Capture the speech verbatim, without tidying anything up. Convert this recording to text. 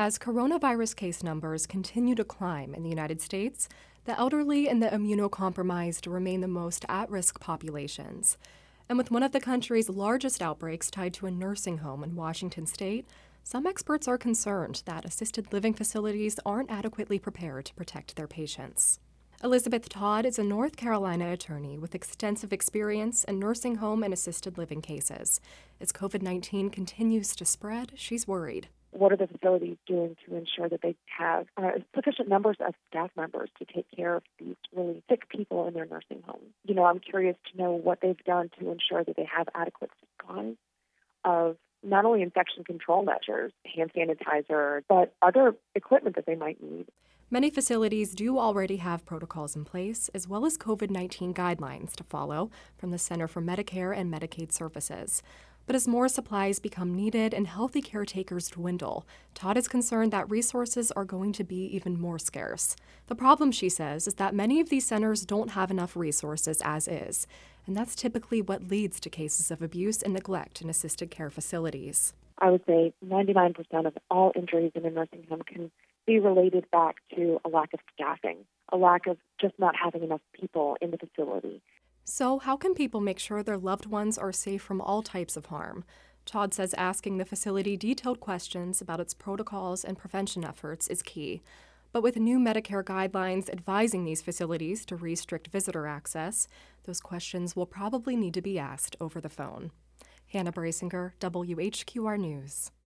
As coronavirus case numbers continue to climb in the United States, the elderly and the immunocompromised remain the most at-risk populations. And with one of the country's largest outbreaks tied to a nursing home in Washington state, some experts are concerned that assisted living facilities aren't adequately prepared to protect their patients. Elizabeth Todd is a North Carolina attorney with extensive experience in nursing home and assisted living cases. As COVID nineteen continues to spread, she's worried. What are the facilities doing to ensure that they have uh, sufficient numbers of staff members to take care of these really sick people in their nursing homes? You know, I'm curious to know what they've done to ensure that they have adequate supplies of not only infection control measures, hand sanitizer, but other equipment that they might need. Many facilities do already have protocols in place, as well as COVID nineteen guidelines to follow from the Center for Medicare and Medicaid Services. But as more supplies become needed and healthy caretakers dwindle, Todd is concerned that resources are going to be even more scarce. The problem, she says, is that many of these centers don't have enough resources as is, and that's typically what leads to cases of abuse and neglect in assisted care facilities. I would say ninety-nine percent of all injuries in a nursing home can be related back to a lack of staffing, a lack of just not having enough people in the facility. So how can people make sure their loved ones are safe from all types of harm? Todd says asking the facility detailed questions about its protocols and prevention efforts is key. But with new Medicare guidelines advising these facilities to restrict visitor access, those questions will probably need to be asked over the phone. Hannah Brasinger, W H Q R News.